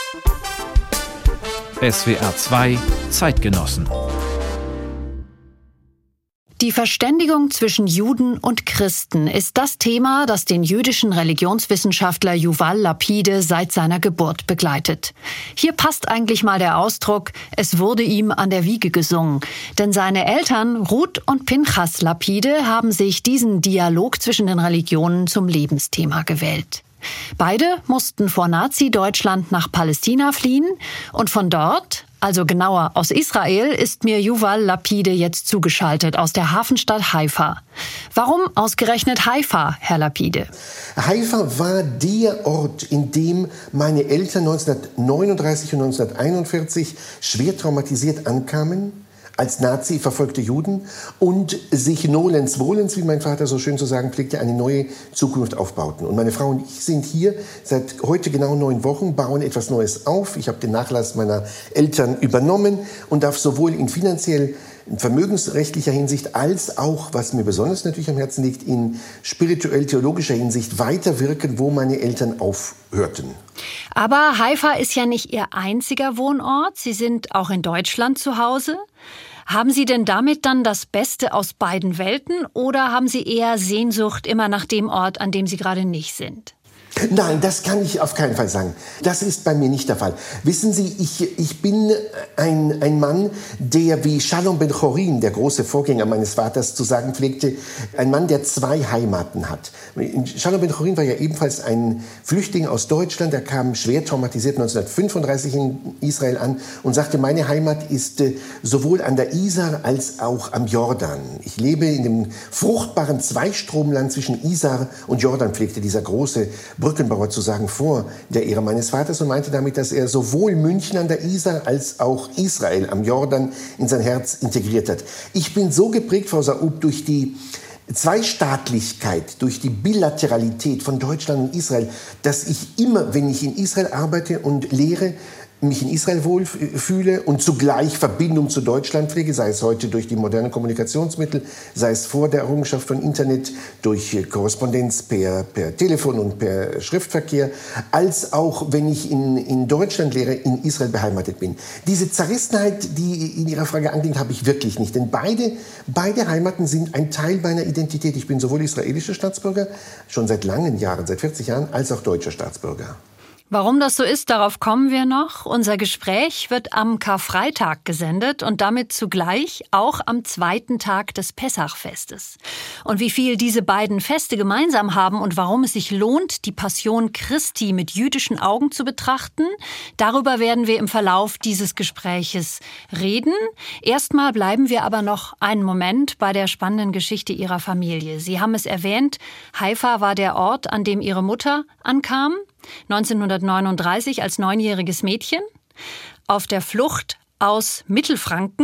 SWR 2 Zeitgenossen. Die Verständigung zwischen Juden und Christen ist das Thema, das den jüdischen Religionswissenschaftler Yuval Lapide seit seiner Geburt begleitet. Hier passt eigentlich mal der Ausdruck, es wurde ihm an der Wiege gesungen. Denn seine Eltern Ruth und Pinchas Lapide haben sich diesen Dialog zwischen den Religionen zum Lebensthema gewählt. Beide mussten vor Nazi-Deutschland nach Palästina fliehen und von dort, also genauer aus Israel, ist mir Yuval Lapide jetzt zugeschaltet aus der Hafenstadt Haifa. Warum ausgerechnet Haifa, Herr Lapide? Haifa war der Ort, in dem meine Eltern 1939 und 1941 schwer traumatisiert ankamen, als Nazi verfolgte Juden, und sich nolens volens, wie mein Vater so schön zu sagen pflegte, eine neue Zukunft aufbauten. Und meine Frau und ich sind hier seit heute genau 9 Wochen, bauen etwas Neues auf. Ich habe den Nachlass meiner Eltern übernommen und darf sowohl in finanziell vermögensrechtlicher Hinsicht als auch, was mir besonders natürlich am Herzen liegt, in spirituell-theologischer Hinsicht weiterwirken, wo meine Eltern aufhörten. Aber Haifa ist ja nicht Ihr einziger Wohnort. Sie sind auch in Deutschland zu Hause. Haben Sie denn damit dann das Beste aus beiden Welten oder haben Sie eher Sehnsucht immer nach dem Ort, an dem Sie gerade nicht sind? Nein, das kann ich auf keinen Fall sagen. Das ist bei mir nicht der Fall. Wissen Sie, ich bin ein Mann, der wie Shalom ben Chorin, der große Vorgänger meines Vaters, zu sagen pflegte, ein Mann, der 2 Heimaten hat. Shalom ben Chorin war ja ebenfalls ein Flüchtling aus Deutschland. Er kam schwer traumatisiert 1935 in Israel an und sagte, meine Heimat ist sowohl an der Isar als auch am Jordan. Ich lebe in dem fruchtbaren Zweistromland zwischen Isar und Jordan, pflegte dieser große Brückenbauer zu sagen, vor der Ära meines Vaters, und meinte damit, dass er sowohl München an der Isar als auch Israel am Jordan in sein Herz integriert hat. Ich bin so geprägt, Frau Saub, durch die Zweistaatlichkeit, durch die Bilateralität von Deutschland und Israel, dass ich immer, wenn ich in Israel arbeite und lehre, mich in Israel wohlfühle und zugleich Verbindung zu Deutschland pflege, sei es heute durch die modernen Kommunikationsmittel, sei es vor der Errungenschaft von Internet, durch Korrespondenz per Telefon und per Schriftverkehr, als auch, wenn ich in Deutschland lehre, in Israel beheimatet bin. Diese Zerrissenheit, die in Ihrer Frage anliegt, habe ich wirklich nicht. Denn beide Heimaten sind ein Teil meiner Identität. Ich bin sowohl israelischer Staatsbürger, schon seit langen Jahren, seit 40 Jahren, als auch deutscher Staatsbürger. Warum das so ist, darauf kommen wir noch. Unser Gespräch wird am Karfreitag gesendet und damit zugleich auch am 2. Tag des Pessachfestes. Und wie viel diese beiden Feste gemeinsam haben und warum es sich lohnt, die Passion Christi mit jüdischen Augen zu betrachten, darüber werden wir im Verlauf dieses Gespräches reden. Erstmal bleiben wir aber noch einen Moment bei der spannenden Geschichte Ihrer Familie. Sie haben es erwähnt, Haifa war der Ort, an dem Ihre Mutter ankam. 1939 als 9-jähriges Mädchen. Auf der Flucht aus Mittelfranken.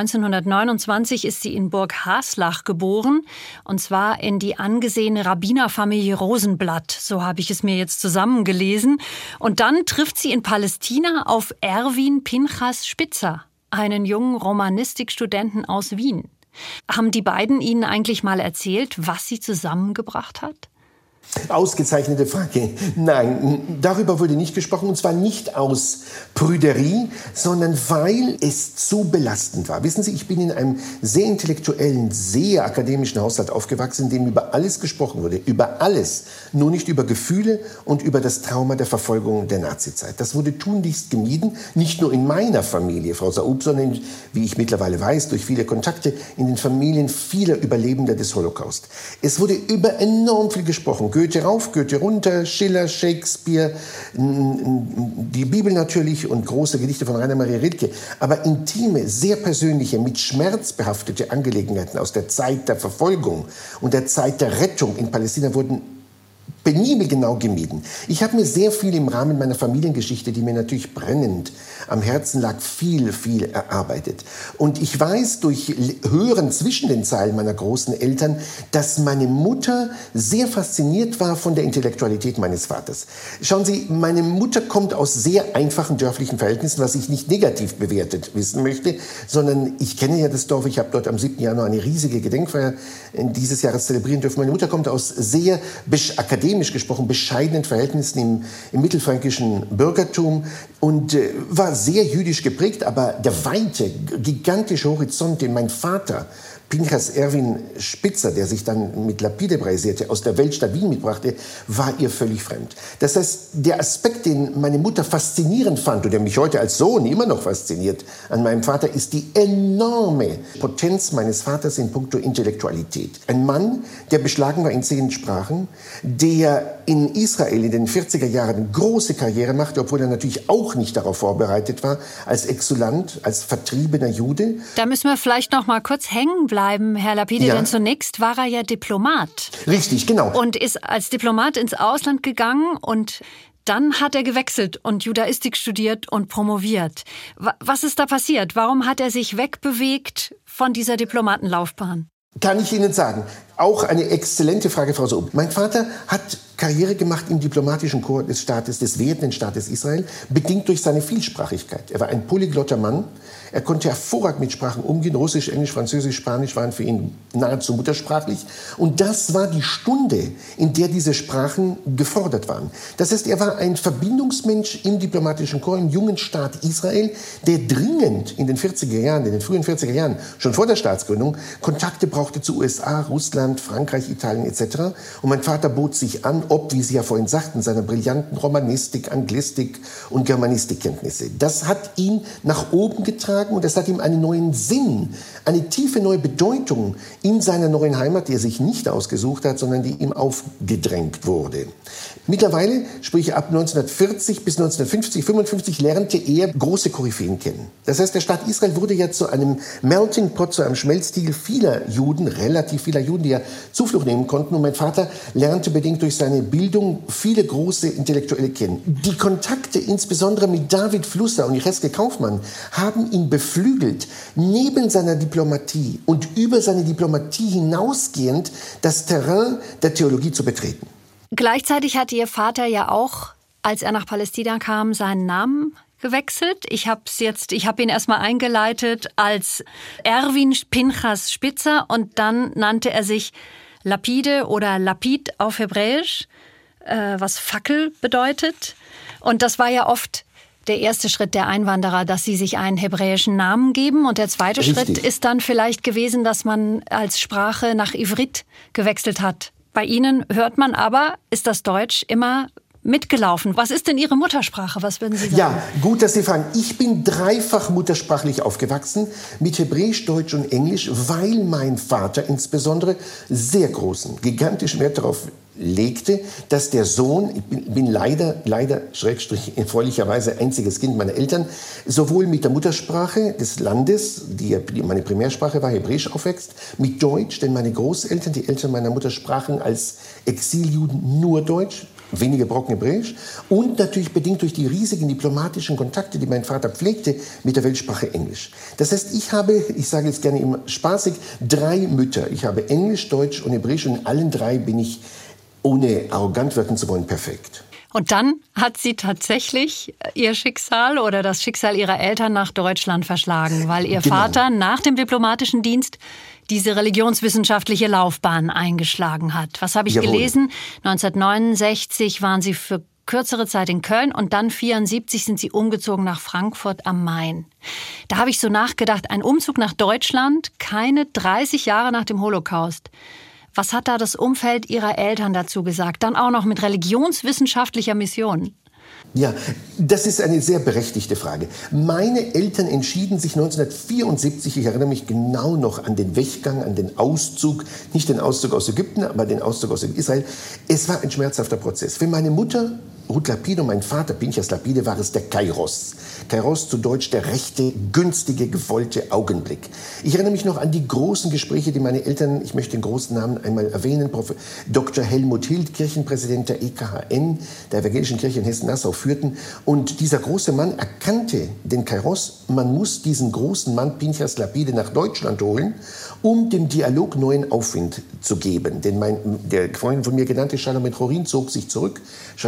1929 ist sie in Burg Haslach geboren. Und zwar in die angesehene Rabbinerfamilie Rosenblatt. So habe ich es mir jetzt zusammengelesen. Und dann trifft sie in Palästina auf Erwin Pinchas Spitzer, einen jungen Romanistikstudenten aus Wien. Haben die beiden Ihnen eigentlich mal erzählt, was sie zusammengebracht hat? Ausgezeichnete Frage. Nein, darüber wurde nicht gesprochen, und zwar nicht aus Prüderie, sondern weil es zu belastend war. Wissen Sie, ich bin in einem sehr intellektuellen, sehr akademischen Haushalt aufgewachsen, in dem über alles gesprochen wurde. Über alles, nur nicht über Gefühle und über das Trauma der Verfolgung der Nazizeit. Das wurde tunlichst gemieden, nicht nur in meiner Familie, Frau Saub, sondern, wie ich mittlerweile weiß, durch viele Kontakte in den Familien vieler Überlebender des Holocaust. Es wurde über enorm viel gesprochen. Goethe rauf, Goethe runter, Schiller, Shakespeare, die Bibel natürlich und große Gedichte von Rainer Maria Rilke. Aber intime, sehr persönliche, mit Schmerz behaftete Angelegenheiten aus der Zeit der Verfolgung und der Zeit der Rettung in Palästina wurden penibel genau gemieden. Ich habe mir sehr viel im Rahmen meiner Familiengeschichte, die mir natürlich brennend am Herzen lag, viel erarbeitet. Und ich weiß durch Hören zwischen den Zeilen meiner großen Eltern, dass meine Mutter sehr fasziniert war von der Intellektualität meines Vaters. Schauen Sie, meine Mutter kommt aus sehr einfachen dörflichen Verhältnissen, was ich nicht negativ bewertet wissen möchte, sondern ich kenne ja das Dorf, ich habe dort am 7. Januar eine riesige Gedenkfeier dieses Jahres zelebrieren dürfen. Meine Mutter kommt aus sehr akademischen akademisch gesprochen, bescheidenen Verhältnissen im mittelfränkischen Bürgertum und war sehr jüdisch geprägt, aber der weite, gigantische Horizont, den mein Vater, Pinchas Erwin Spitzer, der sich dann mit Lapide brasierte, aus der Weltstadt Wien mitbrachte, war ihr völlig fremd. Das heißt, der Aspekt, den meine Mutter faszinierend fand und der mich heute als Sohn immer noch fasziniert an meinem Vater, ist die enorme Potenz meines Vaters in puncto Intellektualität. Ein Mann, der beschlagen war in 10 Sprachen, der in Israel in den 40er Jahren große Karriere machte, obwohl er natürlich auch nicht darauf vorbereitet war, als Exulant, als vertriebener Jude. Da müssen wir vielleicht noch mal kurz hängen bleiben, Herr Lapide, denn zunächst war er ja Diplomat. Richtig, genau. Und ist als Diplomat ins Ausland gegangen und dann hat er gewechselt und Judaistik studiert und promoviert. Was ist da passiert? Warum hat er sich wegbewegt von dieser Diplomatenlaufbahn? Kann ich Ihnen sagen. Auch eine exzellente Frage, Frau Sob. Mein Vater hat Karriere gemacht im diplomatischen Korps des Staates, des werdenden Staates Israel, bedingt durch seine Vielsprachigkeit. Er war ein polyglotter Mann. Er konnte hervorragend mit Sprachen umgehen. Russisch, Englisch, Französisch, Spanisch waren für ihn nahezu muttersprachlich. Und das war die Stunde, in der diese Sprachen gefordert waren. Das heißt, er war ein Verbindungsmensch im diplomatischen Korps, im jungen Staat Israel, der dringend in den 40er Jahren, in den frühen 40er Jahren, schon vor der Staatsgründung, Kontakte brauchte zu USA, Russland, Frankreich, Italien etc. Und mein Vater bot sich an, ob, wie Sie ja vorhin sagten, seiner brillanten Romanistik, Anglistik und Germanistikkenntnisse. Das hat ihn nach oben getragen und das hat ihm einen neuen Sinn, eine tiefe neue Bedeutung in seiner neuen Heimat, die er sich nicht ausgesucht hat, sondern die ihm aufgedrängt wurde. Mittlerweile, sprich ab 1940 bis 1950, 55, lernte er große Koryphäen kennen. Das heißt, der Staat Israel wurde ja zu einem Melting Pot, zu einem Schmelztiegel vieler Juden, relativ vieler Juden, die ja Zuflucht nehmen konnten. Und mein Vater lernte bedingt durch seine Bildung viele große Intellektuelle kennen. Die Kontakte, insbesondere mit David Flusser und Jeschke Kaufmann, haben ihn beflügelt, neben seiner Diplomatie und über seine Diplomatie hinausgehend das Terrain der Theologie zu betreten. Gleichzeitig hatte Ihr Vater ja auch, als er nach Palästina kam, seinen Namen gewechselt. Ich habe ihn erstmal eingeleitet als Erwin Pinchas Spitzer und dann nannte er sich Lapide oder Lapid auf Hebräisch, was Fackel bedeutet. Und das war ja oft der erste Schritt der Einwanderer, dass sie sich einen hebräischen Namen geben. Und der zweite Schritt ist dann vielleicht gewesen, dass man als Sprache nach Ivrit gewechselt hat. Bei Ihnen hört man aber, ist das Deutsch immer mitgelaufen. Was ist denn Ihre Muttersprache? Was würden Sie sagen? Ja, gut, dass Sie fragen. Ich bin dreifach muttersprachlich aufgewachsen, mit Hebräisch, Deutsch und Englisch, weil mein Vater insbesondere sehr großen, gigantischen Wert darauf legte, dass der Sohn, ich bin leider, schrägstrich, erfreulicherweise einziges Kind meiner Eltern, sowohl mit der Muttersprache des Landes, die meine Primärsprache war, Hebräisch aufwächst, mit Deutsch, denn meine Großeltern, die Eltern meiner Mutter, sprachen als Exiljuden nur Deutsch, wenige Brocken Hebräisch und natürlich bedingt durch die riesigen diplomatischen Kontakte, die mein Vater pflegte, mit der Weltsprache Englisch. Das heißt, ich sage jetzt gerne immer spaßig, 3 Mütter. Ich habe Englisch, Deutsch und Hebräisch und in allen 3 bin ich, ohne arrogant wirken zu wollen, perfekt. Und dann hat Sie tatsächlich Ihr Schicksal oder das Schicksal Ihrer Eltern nach Deutschland verschlagen, weil Ihr Vater nach dem diplomatischen Dienst diese religionswissenschaftliche Laufbahn eingeschlagen hat. Was habe ich gelesen? 1969 waren Sie für kürzere Zeit in Köln und dann 1974 sind Sie umgezogen nach Frankfurt am Main. Da habe ich so nachgedacht, ein Umzug nach Deutschland, keine 30 Jahre nach dem Holocaust. Was hat da das Umfeld Ihrer Eltern dazu gesagt? Dann auch noch mit religionswissenschaftlicher Mission. Ja, das ist eine sehr berechtigte Frage. Meine Eltern entschieden sich 1974, ich erinnere mich genau noch an den Weggang, an den Auszug, nicht den Auszug aus Ägypten, aber den Auszug aus Israel. Es war ein schmerzhafter Prozess. Für meine Mutter, Ruth Lapide, und mein Vater, Pinchas Lapide, war es der Kairos. Kairos, zu Deutsch der rechte, günstige, gewollte Augenblick. Ich erinnere mich noch an die großen Gespräche, die meine Eltern, ich möchte den großen Namen einmal erwähnen, Dr. Helmut Hild, Kirchenpräsident der EKHN, der Evangelischen Kirche in Hessen-Nassau, führten. Und dieser große Mann erkannte den Kairos, man muss diesen großen Mann Pinchas Lapide nach Deutschland holen, um dem Dialog neuen Aufwind zu geben. Denn der vorhin von mir genannte Shalom Ben-Chorin zog sich zurück. Shalom Ben-Chorin war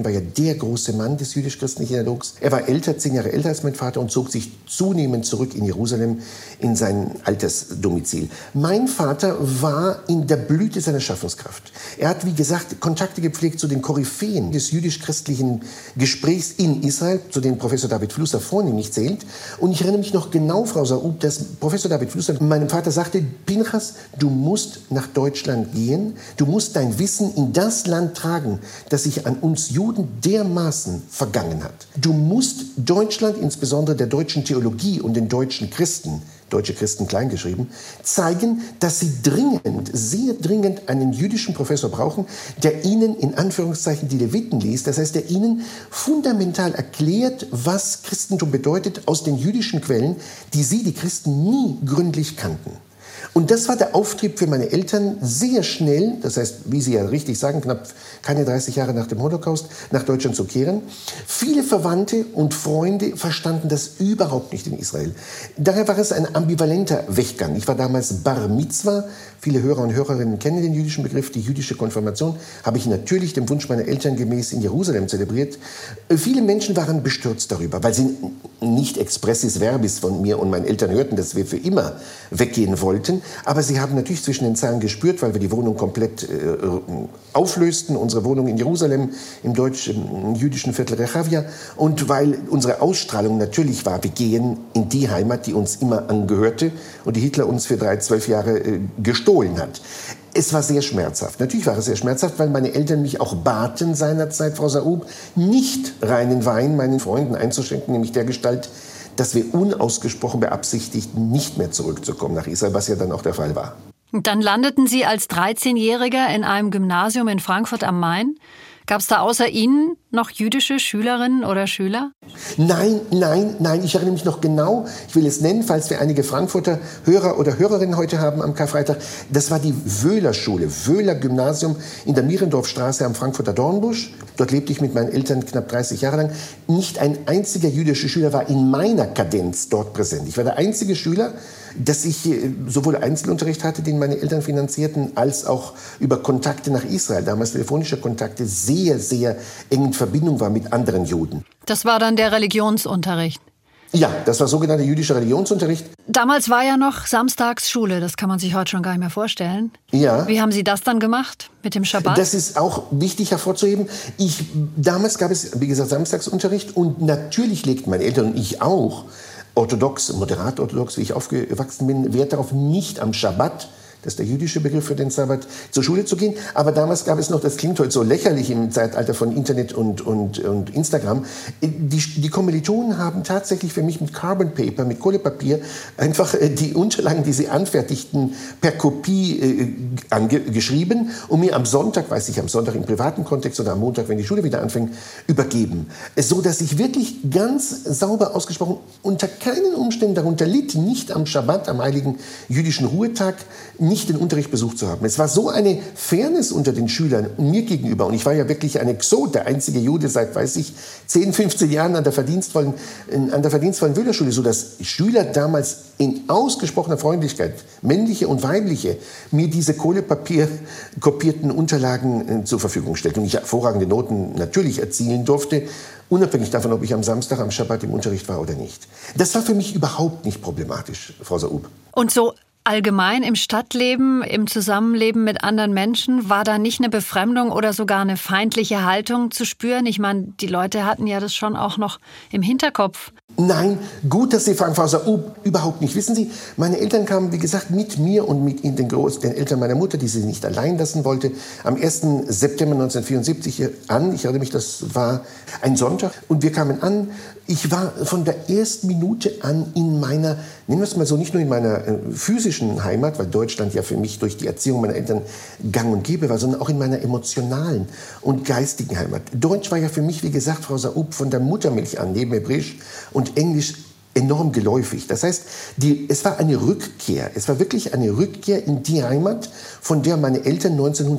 war ja der große Mann des jüdisch-christlichen Dialogs. Er war 10 Jahre älter als mein Vater und zog sich zunehmend zurück in Jerusalem, in sein Altersdomizil. Mein Vater war in der Blüte seiner Schaffenskraft. Er hat, wie gesagt, Kontakte gepflegt zu den Koryphäen des jüdisch-christlichen Gesprächs in Israel, zu denen Professor David Flusser vornehmlich zählt. Und ich erinnere mich noch genau, Frau Saub, dass Professor David Flusser meinem Vater sagte, Pinchas, du musst nach Deutschland gehen, du musst dein Wissen in das Land tragen, das sich an uns Juden dermaßen vergangen hat. Du musst Deutschland, insbesondere der deutschen Theologie und den deutschen Christen, deutsche Christen kleingeschrieben, zeigen, dass sie dringend, sehr dringend einen jüdischen Professor brauchen, der ihnen in Anführungszeichen die Leviten liest, das heißt, der ihnen fundamental erklärt, was Christentum bedeutet aus den jüdischen Quellen, die sie, die Christen, nie gründlich kannten. Und das war der Auftrieb für meine Eltern sehr schnell, das heißt, wie Sie ja richtig sagen, knapp keine 30 Jahre nach dem Holocaust, nach Deutschland zu kehren. Viele Verwandte und Freunde verstanden das überhaupt nicht in Israel. Daher war es ein ambivalenter Weggang. Ich war damals Bar Mitzwa. Viele Hörer und Hörerinnen kennen den jüdischen Begriff, die jüdische Konfirmation habe ich natürlich dem Wunsch meiner Eltern gemäß in Jerusalem zelebriert. Viele Menschen waren bestürzt darüber, weil sie nicht expressis verbis von mir und meinen Eltern hörten, dass wir für immer weggehen wollten. Aber sie haben natürlich zwischen den Zeilen gespürt, weil wir die Wohnung komplett auflösten, unsere Wohnung in Jerusalem, im deutsch-jüdischen Viertel Rechavia, und weil unsere Ausstrahlung natürlich war, wir gehen in die Heimat, die uns immer angehörte und die Hitler uns für 12 Jahre gestohlen hat. Es war sehr schmerzhaft. Natürlich war es sehr schmerzhaft, weil meine Eltern mich auch baten seinerzeit, Frau Saub, nicht reinen Wein meinen Freunden einzuschenken, nämlich dergestalt, dass wir unausgesprochen beabsichtigten, nicht mehr zurückzukommen nach Israel, was ja dann auch der Fall war. Und dann landeten Sie als 13-Jähriger in einem Gymnasium in Frankfurt am Main. Gab es da außer Ihnen noch jüdische Schülerinnen oder Schüler? Nein, ich erinnere mich noch genau, ich will es nennen, falls wir einige Frankfurter Hörer oder Hörerinnen heute haben am Karfreitag. Das war die Wöhler-Schule, Wöhler-Gymnasium in der Mierendorfstraße am Frankfurter Dornbusch. Dort lebte ich mit meinen Eltern knapp 30 Jahre lang. Nicht ein einziger jüdischer Schüler war in meiner Kadenz dort präsent. Ich war der einzige Schüler, dass ich sowohl Einzelunterricht hatte, den meine Eltern finanzierten, als auch über Kontakte nach Israel, damals telefonische Kontakte, sehr, sehr eng in Verbindung war mit anderen Juden. Das war dann der Religionsunterricht? Ja, das war sogenannter jüdischer Religionsunterricht. Damals war ja noch Samstagsschule, das kann man sich heute schon gar nicht mehr vorstellen. Ja. Wie haben Sie das dann gemacht mit dem Schabbat? Das ist auch wichtig hervorzuheben. Damals gab es, wie gesagt, Samstagsunterricht und natürlich legten meine Eltern und ich auch orthodox, moderat orthodox, wie ich aufgewachsen bin, Wert darauf, nicht am Schabbat, das ist der jüdische Begriff für den Sabbat, zur Schule zu gehen. Aber damals gab es noch, das klingt heute so lächerlich im Zeitalter von Internet und Instagram, die Kommilitonen haben tatsächlich für mich mit Carbon Paper, mit Kohlepapier, einfach die Unterlagen, die sie anfertigten, per Kopie geschrieben und mir am Sonntag im privaten Kontext oder am Montag, wenn die Schule wieder anfängt, übergeben. So dass ich wirklich ganz sauber ausgesprochen unter keinen Umständen darunter litt, nicht am Schabbat, am heiligen jüdischen Ruhetag, nicht den Unterricht besucht zu haben. Es war so eine Fairness unter den Schülern und mir gegenüber. Und ich war ja wirklich ein Exot, der einzige Jude seit, 10, 15 Jahren an der verdienstvollen Wöhlerschule, so dass Schüler damals in ausgesprochener Freundlichkeit, männliche und weibliche, mir diese kohlepapierkopierten Unterlagen zur Verfügung stellten. Und ich hervorragende Noten natürlich erzielen durfte, unabhängig davon, ob ich am Samstag, am Schabbat im Unterricht war oder nicht. Das war für mich überhaupt nicht problematisch, Frau Saub. Und so allgemein im Stadtleben, im Zusammenleben mit anderen Menschen, war da nicht eine Befremdung oder sogar eine feindliche Haltung zu spüren? Ich meine, die Leute hatten ja das schon auch noch im Hinterkopf. Nein, gut, dass Sie fragen, Frau Saub, überhaupt nicht. Wissen Sie, meine Eltern kamen, wie gesagt, mit mir und mit den Eltern meiner Mutter, die sie nicht allein lassen wollte, am 1. September 1974 an. Ich erinnere mich, das war ein Sonntag. Und wir kamen an. Ich war von der ersten Minute an in meiner, nehmen wir es mal so, nicht nur in meiner physischen Heimat, weil Deutschland ja für mich durch die Erziehung meiner Eltern gang und gäbe war, sondern auch in meiner emotionalen und geistigen Heimat. Deutsch war ja für mich, wie gesagt, Frau Saub, von der Muttermilch an, neben Hebräisch und Englisch, enorm geläufig. Das heißt, es war eine Rückkehr. Es war wirklich eine Rückkehr in die Heimat, von der meine Eltern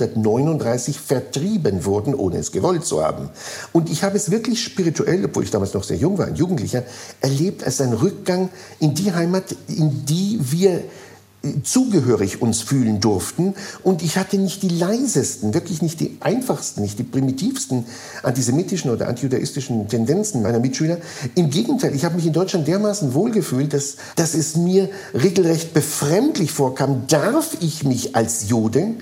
1939 vertrieben wurden, ohne es gewollt zu haben. Und ich habe es wirklich spirituell, obwohl ich damals noch sehr jung war, ein Jugendlicher, erlebt als einen Rückgang in die Heimat, in die wir zugehörig uns fühlen durften. Und ich hatte nicht die leisesten, wirklich nicht die einfachsten, nicht die primitivsten antisemitischen oder antijudaistischen Tendenzen meiner Mitschüler. Im Gegenteil, ich habe mich in Deutschland dermaßen wohlgefühlt, dass es mir regelrecht befremdlich vorkam. Darf ich mich als Jude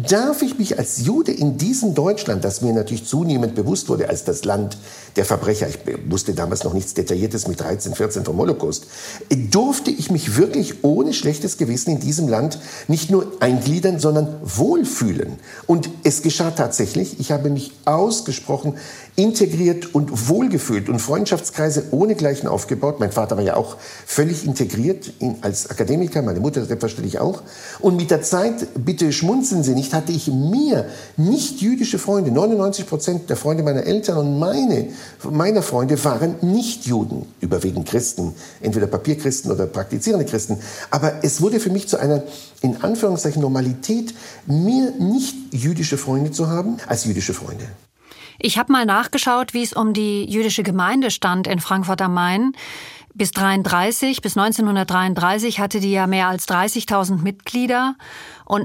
in diesem Deutschland, das mir natürlich zunehmend bewusst wurde als das Land der Verbrecher, ich wusste damals noch nichts Detailliertes mit 13, 14 vom Holocaust, durfte ich mich wirklich ohne schlechtes Gewissen in diesem Land nicht nur eingliedern, sondern wohlfühlen. Und es geschah tatsächlich. Ich habe mich ausgesprochen integriert und wohlgefühlt und Freundschaftskreise ohnegleichen aufgebaut. Mein Vater war ja auch völlig integriert als Akademiker, meine Mutter selbstverständlich auch. Und mit der Zeit, bitte schmunzeln Sie nicht, hatte ich mehr nicht-jüdische Freunde. 99% der Freunde meiner Eltern und meiner Freunde waren Nicht-Juden, überwiegend Christen, entweder Papierchristen oder praktizierende Christen. Aber es wurde für mich zu einer, in Anführungszeichen, Normalität, mehr nicht-jüdische Freunde zu haben als jüdische Freunde. Ich habe mal nachgeschaut, wie es um die jüdische Gemeinde stand in Frankfurt am Main. Bis 1933 hatte die ja mehr als 30.000 Mitglieder und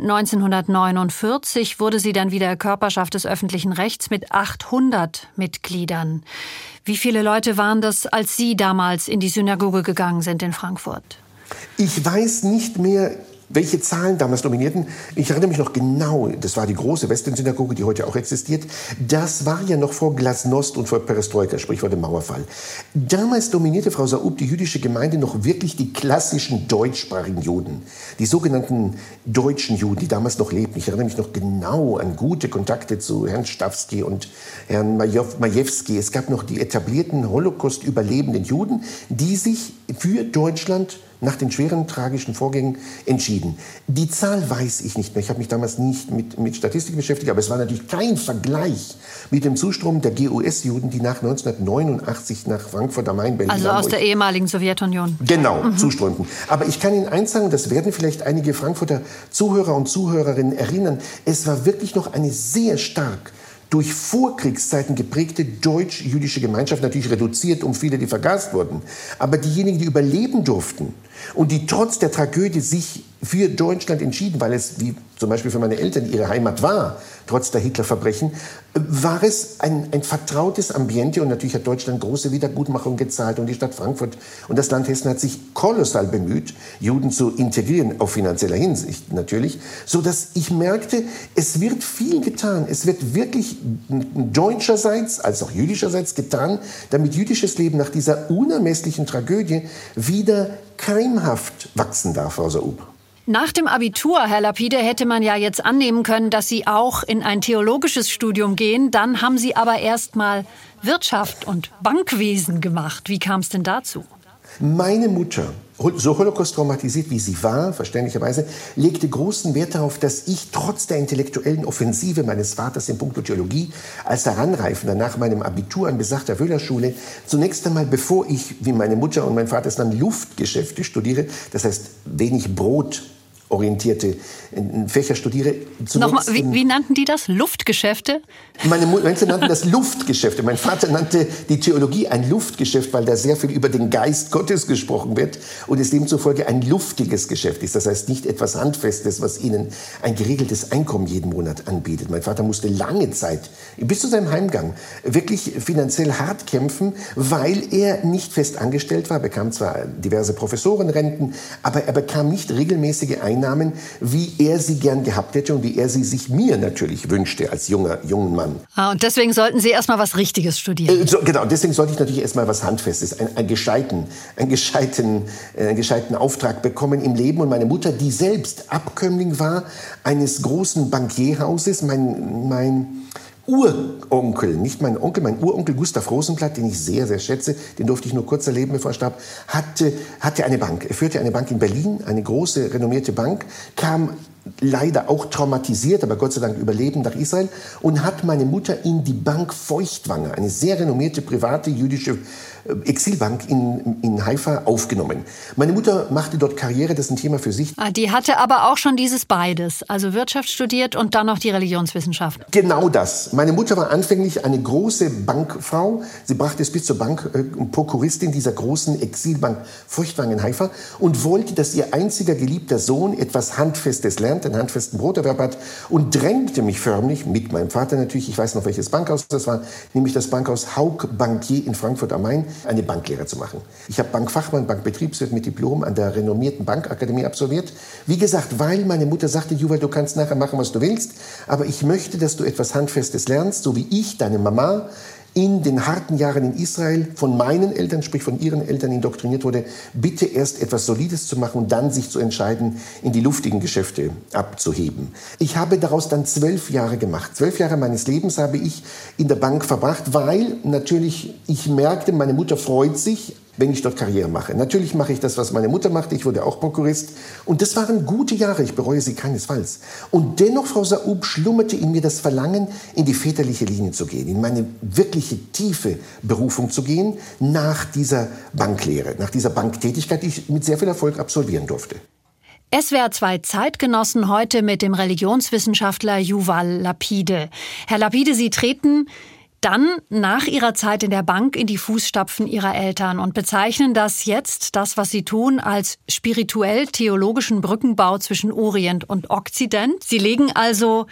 1949 wurde sie dann wieder Körperschaft des öffentlichen Rechts mit 800 Mitgliedern. Wie viele Leute waren das, als Sie damals in die Synagoge gegangen sind in Frankfurt? Ich weiß nicht mehr, welche Zahlen damals dominierten. Ich erinnere mich noch genau, das war die große Westend-Synagoge, die heute auch existiert. Das war ja noch vor Glasnost und vor Perestroika, sprich vor dem Mauerfall. Damals dominierte, Frau Saub, die jüdische Gemeinde noch wirklich die klassischen deutschsprachigen Juden. Die sogenannten deutschen Juden, die damals noch lebten. Ich erinnere mich noch genau an gute Kontakte zu Herrn Stawski und Herrn Majewski. Es gab noch die etablierten Holocaust-überlebenden Juden, die sich für Deutschland nach den schweren, tragischen Vorgängen entschieden. Die Zahl weiß ich nicht mehr. Ich habe mich damals nicht mit Statistik beschäftigt, aber es war natürlich kein Vergleich mit dem Zustrom der GUS-Juden, die nach 1989 nach Frankfurt am Main, Berlin, also aus der ehemaligen Sowjetunion. Genau, zuströmten. Aber ich kann Ihnen eins sagen, das werden vielleicht einige Frankfurter Zuhörer und Zuhörerinnen erinnern, es war wirklich noch eine sehr stark durch Vorkriegszeiten geprägte deutsch-jüdische Gemeinschaft, natürlich reduziert um viele, die vergast wurden. Aber diejenigen, die überleben durften und die trotz der Tragödie sich für Deutschland entschieden, weil es, wie zum Beispiel für meine Eltern, ihre Heimat war, trotz der Hitlerverbrechen, war es ein vertrautes Ambiente. Und natürlich hat Deutschland große Wiedergutmachung gezahlt und die Stadt Frankfurt und das Land Hessen hat sich kolossal bemüht, Juden zu integrieren, auf finanzieller Hinsicht natürlich, sodass ich merkte, es wird viel getan. Es wird wirklich deutscherseits als auch jüdischerseits getan, damit jüdisches Leben nach dieser unermesslichen Tragödie wieder keimhaft wachsen darf, Frau Saub. Nach dem Abitur, Herr Lapide, hätte man ja jetzt annehmen können, dass Sie auch in ein theologisches Studium gehen. Dann haben Sie aber erst mal Wirtschaft und Bankwesen gemacht. Wie kam es denn dazu? Meine Mutter, so Holocaust-traumatisiert wie sie war, verständlicherweise, legte großen Wert darauf, dass ich trotz der intellektuellen Offensive meines Vaters in puncto Theologie als Heranreifender nach meinem Abitur an besagter Wöhler-Schule zunächst einmal, bevor ich, wie meine Mutter und mein Vater es nannten, Luftgeschäfte studiere, das heißt wenig Brot orientierte Fächer studiere. Nochmal, wie nannten die das? Luftgeschäfte? Meine Eltern nannten das Luftgeschäfte. Mein Vater nannte die Theologie ein Luftgeschäft, weil da sehr viel über den Geist Gottes gesprochen wird und es demzufolge ein luftiges Geschäft ist. Das heißt nicht etwas Handfestes, was ihnen ein geregeltes Einkommen jeden Monat anbietet. Mein Vater musste lange Zeit, bis zu seinem Heimgang, wirklich finanziell hart kämpfen, weil er nicht fest angestellt war. Er bekam zwar diverse Professorenrenten, aber er bekam nicht regelmäßige Einnahmen, wie er sie gern gehabt hätte und wie er sie sich mir natürlich wünschte als jungen Mann. Und deswegen sollten Sie erst mal was Richtiges studieren. Genau, deswegen sollte ich natürlich erst mal was Handfestes, einen gescheiten Auftrag bekommen im Leben. Und meine Mutter, die selbst Abkömmling war eines großen Bankierhauses, mein Uronkel, nicht mein Onkel, mein Uronkel Gustav Rosenblatt, den ich sehr, sehr schätze, den durfte ich nur kurz erleben, bevor er starb, hatte eine Bank. Er führte eine Bank in Berlin, eine große, renommierte Bank, kam leider auch traumatisiert, aber Gott sei Dank überlebend nach Israel und hat meine Mutter in die Bank Feuchtwanger, eine sehr renommierte private jüdische Exilbank in Haifa, aufgenommen. Meine Mutter machte dort Karriere, das ist ein Thema für sich. Die hatte aber auch schon dieses beides, also Wirtschaft studiert und dann noch die Religionswissenschaft. Genau das. Meine Mutter war anfänglich eine große Bankfrau. Sie brachte es bis zur Bank, Prokuristin dieser großen Exilbank Feuchtwanger in Haifa und wollte, dass ihr einziger geliebter Sohn etwas Handfestes lernt, einen handfesten Broterwerb hat und drängte mich förmlich, mit meinem Vater natürlich, ich weiß noch welches Bankhaus das war, nämlich das Bankhaus Haug Bankier in Frankfurt am Main, eine Banklehre zu machen. Ich habe Bankfachmann, Bankbetriebswirt mit Diplom an der renommierten Bankakademie absolviert. Wie gesagt, weil meine Mutter sagte, Juval, du kannst nachher machen, was du willst, aber ich möchte, dass du etwas Handfestes lernst, so wie ich, deine Mama, in den harten Jahren in Israel von meinen Eltern, sprich von ihren Eltern indoktriniert wurde, bitte erst etwas Solides zu machen und dann sich zu entscheiden, in die luftigen Geschäfte abzuheben. Ich habe daraus dann 12 Jahre gemacht. 12 Jahre meines Lebens habe ich in der Bank verbracht, weil natürlich ich merkte, meine Mutter freut sich, wenn ich dort Karriere mache. Natürlich mache ich das, was meine Mutter machte. Ich wurde auch Prokurist. Und das waren gute Jahre. Ich bereue sie keinesfalls. Und dennoch, Frau Saub, schlummerte in mir das Verlangen, in die väterliche Linie zu gehen, in meine wirkliche tiefe Berufung zu gehen, nach dieser Banklehre, nach dieser Banktätigkeit, die ich mit sehr viel Erfolg absolvieren durfte. SWR 2 Zeitgenossen heute mit dem Religionswissenschaftler Yuval Lapide. Herr Lapide, Sie treten dann nach Ihrer Zeit in der Bank in die Fußstapfen Ihrer Eltern und bezeichnen das, was Sie tun, als spirituell-theologischen Brückenbau zwischen Orient und Okzident. Sie legen also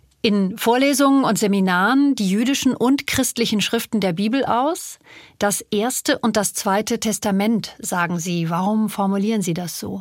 in Vorlesungen und Seminaren die jüdischen und christlichen Schriften der Bibel aus. Das Erste und das Zweite Testament, sagen Sie. Warum formulieren Sie das so?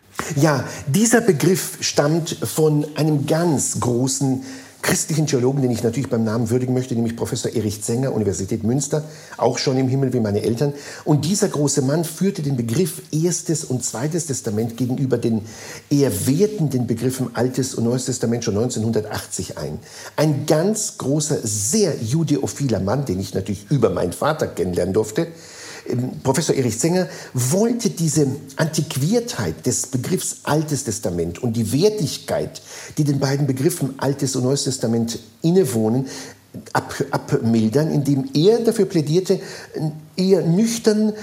Ja, dieser Begriff stammt von einem ganz großen christlichen Theologen, den ich natürlich beim Namen würdigen möchte, nämlich Professor Erich Zenger, Universität Münster, auch schon im Himmel wie meine Eltern. Und dieser große Mann führte den Begriff Erstes und Zweites Testament gegenüber den eher wertenden Begriffen Altes und Neues Testament schon 1980 ein. Ein ganz großer, sehr judeophiler Mann, den ich natürlich über meinen Vater kennenlernen durfte, Professor Erich Zenger, wollte diese Antiquiertheit des Begriffs Altes Testament und die Wertigkeit, die den beiden Begriffen Altes und Neues Testament innewohnen, abmildern, indem er dafür plädierte, eher nüchtern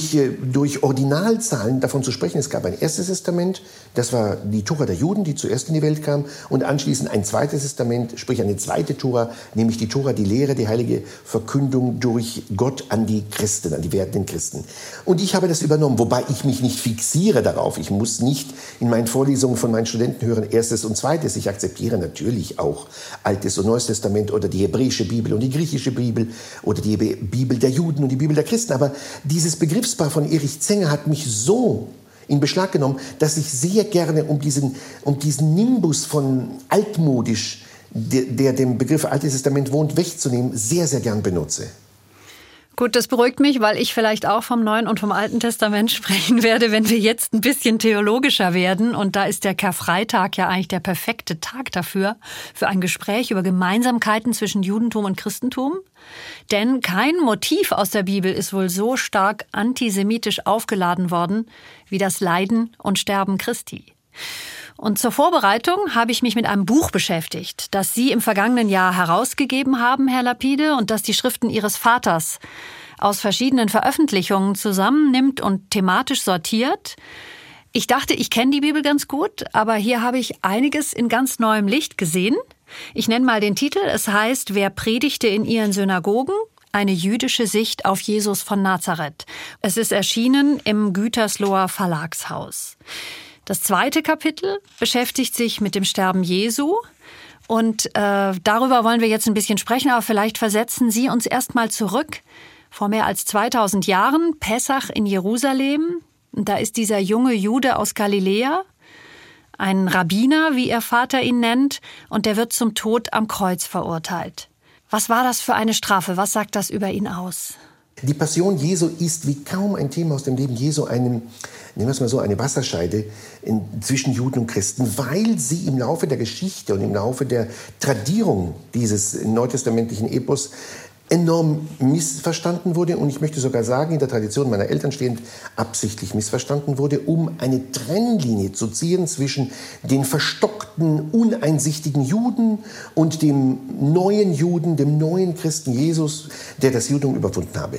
durch Ordinalzahlen davon zu sprechen. Es gab ein erstes Testament, das war die Tora der Juden, die zuerst in die Welt kam, und anschließend ein zweites Testament, sprich eine zweite Tora, nämlich die Tora, die Lehre, die heilige Verkündung durch Gott an die Christen, an die werdenden Christen. Und ich habe das übernommen, wobei ich mich nicht fixiere darauf. Ich muss nicht in meinen Vorlesungen von meinen Studenten hören, erstes und zweites. Ich akzeptiere natürlich auch Altes und Neues Testament oder die hebräische Bibel und die griechische Bibel oder die Bibel der Juden und die Bibel der Christen. Aber dieses Begriffspaar von Erich Zenger hat mich so in Beschlag genommen, dass ich sehr gerne um diesen Nimbus von altmodisch, der dem Begriff Altes Testament wohnt, wegzunehmen, sehr, sehr gern benutze. Gut, das beruhigt mich, weil ich vielleicht auch vom Neuen und vom Alten Testament sprechen werde, wenn wir jetzt ein bisschen theologischer werden. Und da ist der Karfreitag ja eigentlich der perfekte Tag dafür, für ein Gespräch über Gemeinsamkeiten zwischen Judentum und Christentum. Denn kein Motiv aus der Bibel ist wohl so stark antisemitisch aufgeladen worden wie das Leiden und Sterben Christi. Und zur Vorbereitung habe ich mich mit einem Buch beschäftigt, das Sie im vergangenen Jahr herausgegeben haben, Herr Lapide, und das die Schriften Ihres Vaters aus verschiedenen Veröffentlichungen zusammennimmt und thematisch sortiert. Ich dachte, ich kenne die Bibel ganz gut, aber hier habe ich einiges in ganz neuem Licht gesehen. Ich nenne mal den Titel. Es heißt, wer predigte in ihren Synagogen? Eine jüdische Sicht auf Jesus von Nazareth. Es ist erschienen im Gütersloher Verlagshaus. Das zweite Kapitel beschäftigt sich mit dem Sterben Jesu und darüber wollen wir jetzt ein bisschen sprechen, aber vielleicht versetzen Sie uns erstmal zurück vor mehr als 2000 Jahren, Pessach in Jerusalem. Und da ist dieser junge Jude aus Galiläa, ein Rabbiner, wie ihr Vater ihn nennt, und der wird zum Tod am Kreuz verurteilt. Was war das für eine Strafe? Was sagt das über ihn aus? Die Passion Jesu ist wie kaum ein Thema aus dem Leben Jesu nehmen wir es mal so, eine Wasserscheide zwischen Juden und Christen, weil sie im Laufe der Geschichte und im Laufe der Tradierung dieses neutestamentlichen Epos enorm missverstanden wurde und ich möchte sogar sagen, in der Tradition meiner Eltern stehend, absichtlich missverstanden wurde, um eine Trennlinie zu ziehen zwischen den verstockten, uneinsichtigen Juden und dem neuen Juden, dem neuen Christen Jesus, der das Judentum überwunden habe.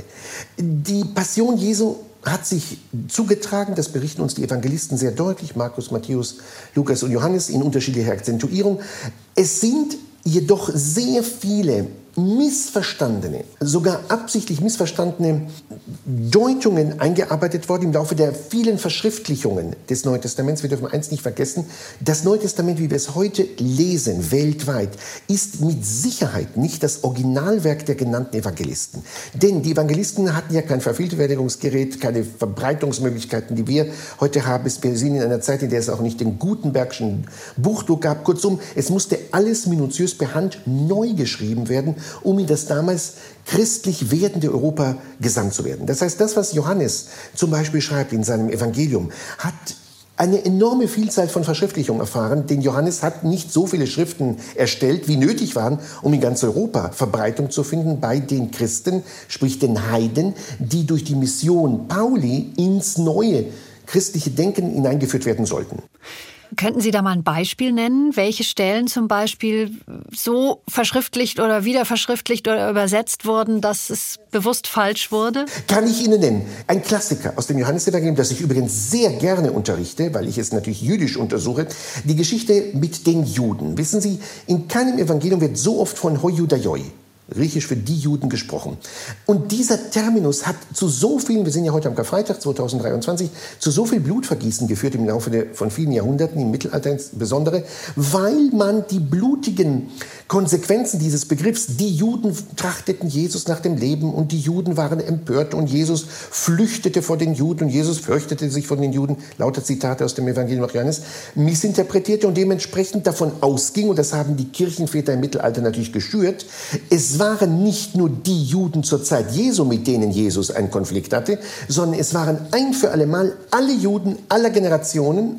Die Passion Jesu hat sich zugetragen, das berichten uns die Evangelisten sehr deutlich, Markus, Matthäus, Lukas und Johannes in unterschiedlicher Akzentuierung. Es sind jedoch sehr viele missverstandene, sogar absichtlich missverstandene Deutungen eingearbeitet worden im Laufe der vielen Verschriftlichungen des Neuen Testaments. Wir dürfen eins nicht vergessen, das Neue Testament, wie wir es heute lesen, weltweit, ist mit Sicherheit nicht das Originalwerk der genannten Evangelisten. Denn die Evangelisten hatten ja kein Vervielfältigungsgerät, keine Verbreitungsmöglichkeiten, die wir heute haben. Wir sind in einer Zeit, in der es auch nicht den Gutenbergschen Buchdruck gab. Kurzum, es musste alles minutiös per Hand neu geschrieben werden, um in das damals christlich werdende Europa gesandt zu werden. Das heißt, das, was Johannes zum Beispiel schreibt in seinem Evangelium, hat eine enorme Vielzahl von Verschriftlichungen erfahren, denn Johannes hat nicht so viele Schriften erstellt, wie nötig waren, um in ganz Europa Verbreitung zu finden bei den Christen, sprich den Heiden, die durch die Mission Pauli ins neue christliche Denken hineingeführt werden sollten. Könnten Sie da mal ein Beispiel nennen, welche Stellen zum Beispiel so verschriftlicht oder wieder verschriftlicht oder übersetzt wurden, dass es bewusst falsch wurde? Kann ich Ihnen nennen. Ein Klassiker aus dem Johannesevangelium, das ich übrigens sehr gerne unterrichte, weil ich es natürlich jüdisch untersuche, die Geschichte mit den Juden. Wissen Sie, in keinem Evangelium wird so oft von Hoi Judaioi, griechisch für die Juden, gesprochen. Und dieser Terminus hat zu so vielen, wir sind ja heute am Karfreitag 2023, zu so viel Blutvergießen geführt im Laufe von vielen Jahrhunderten, im Mittelalter insbesondere, weil man die blutigen Konsequenzen dieses Begriffs, die Juden trachteten Jesus nach dem Leben und die Juden waren empört und Jesus flüchtete vor den Juden und Jesus fürchtete sich vor den Juden, lauter Zitate aus dem Evangelium nach Johannes, missinterpretierte und dementsprechend davon ausging, und das haben die Kirchenväter im Mittelalter natürlich geschürt, es waren nicht nur die Juden zur Zeit Jesu, mit denen Jesus einen Konflikt hatte, sondern es waren ein für alle Mal alle Juden aller Generationen,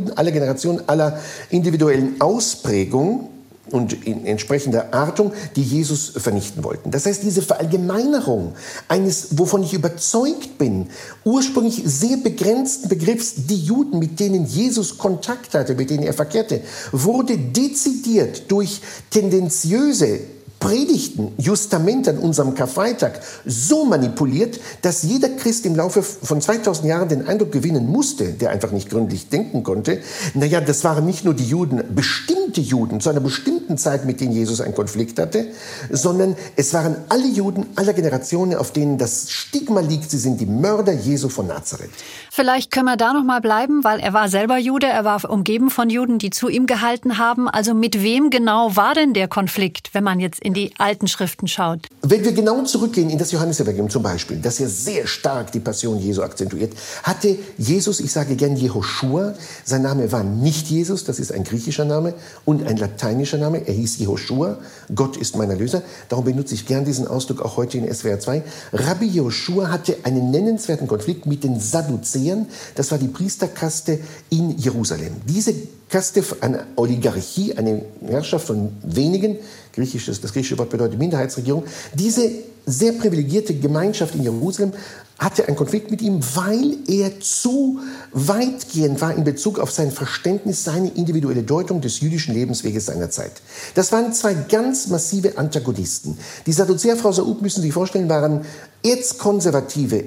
aller individuellen Ausprägung und in entsprechender Artung, die Jesus vernichten wollten. Das heißt, diese Verallgemeinerung eines, wovon ich überzeugt bin, ursprünglich sehr begrenzten Begriffs, die Juden, mit denen Jesus Kontakt hatte, mit denen er verkehrte, wurde dezidiert durch tendenziöse Predigten, Justament an unserem Karfreitag so manipuliert, dass jeder Christ im Laufe von 2000 Jahren den Eindruck gewinnen musste, der einfach nicht gründlich denken konnte, naja, das waren nicht nur die Juden, bestimmte Juden zu einer bestimmten Zeit, mit denen Jesus einen Konflikt hatte, sondern es waren alle Juden aller Generationen, auf denen das Stigma liegt, sie sind die Mörder Jesu von Nazareth. Vielleicht können wir da noch mal bleiben, weil er war selber Jude, er war umgeben von Juden, die zu ihm gehalten haben. Also mit wem genau war denn der Konflikt, wenn man jetzt in die alten Schriften schaut? Wenn wir genau zurückgehen in das Johannesevangelium zum Beispiel, das ja sehr stark die Passion Jesu akzentuiert, hatte Jesus, ich sage gern Jehoschua, sein Name war nicht Jesus, das ist ein griechischer Name und ein lateinischer Name, er hieß Jehoschua, Gott ist mein Erlöser, darum benutze ich gern diesen Ausdruck auch heute in SWR 2. Rabbi Jehoschua hatte einen nennenswerten Konflikt mit den Sadduzäern, das war die Priesterkaste in Jerusalem. Diese Kaste, eine Oligarchie, eine Herrschaft von wenigen, das griechische Wort bedeutet Minderheitsregierung, diese sehr privilegierte Gemeinschaft in Jerusalem hatte einen Konflikt mit ihm, weil er zu weitgehend war in Bezug auf sein Verständnis, seine individuelle Deutung des jüdischen Lebensweges seiner Zeit. Das waren zwei ganz massive Antagonisten. Die Sadduzäer, Frau Saub, müssen Sie sich vorstellen, waren erzkonservative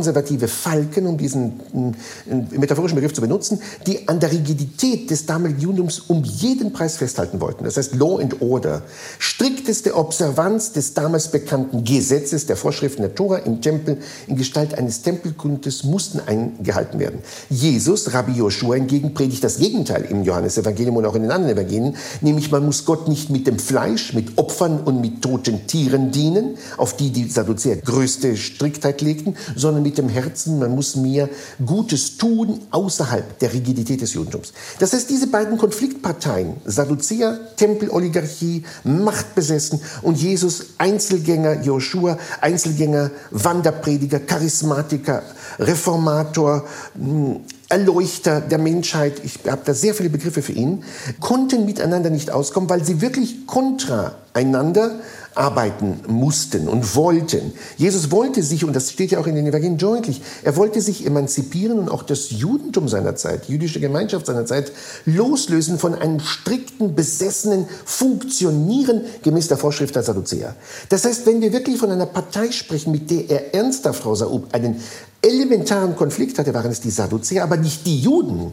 Falken, um diesen metaphorischen Begriff zu benutzen, die an der Rigidität des damaligen Judentums um jeden Preis festhalten wollten. Das heißt Law and Order, strikteste Observanz des damals bekannten Gesetzes, der Vorschriften der Tora im Tempel in Gestalt eines Tempelkultes mussten eingehalten werden. Jesus, Rabbi Joshua hingegen, predigt das Gegenteil im Johannesevangelium und auch in den anderen Evangelien, nämlich man muss Gott nicht mit dem Fleisch, mit Opfern und mit toten Tieren dienen, auf die Sadduzäer größte Striktheit legten, sondern mit dem Herzen, man muss mir Gutes tun außerhalb der Rigidität des Judentums. Das heißt, diese beiden Konfliktparteien, Sadduzäer, Tempeloligarchie, machtbesessen und Jesus, Einzelgänger, Joshua, Einzelgänger, Wanderprediger, Charismatiker, Reformator, Erleuchter der Menschheit, ich habe da sehr viele Begriffe für ihn, konnten miteinander nicht auskommen, weil sie wirklich kontra einander arbeiten mussten und wollten. Jesus wollte sich, und das steht ja auch in den Evangelien deutlich, er wollte sich emanzipieren und auch das Judentum seiner Zeit, die jüdische Gemeinschaft seiner Zeit, loslösen von einem strikten, besessenen Funktionieren gemäß der Vorschrift der Sadduzäer. Das heißt, wenn wir wirklich von einer Partei sprechen, mit der er ernsthaft, Frau Saub, einen elementaren Konflikt hatte, waren es die Sadduzäer, aber nicht die Juden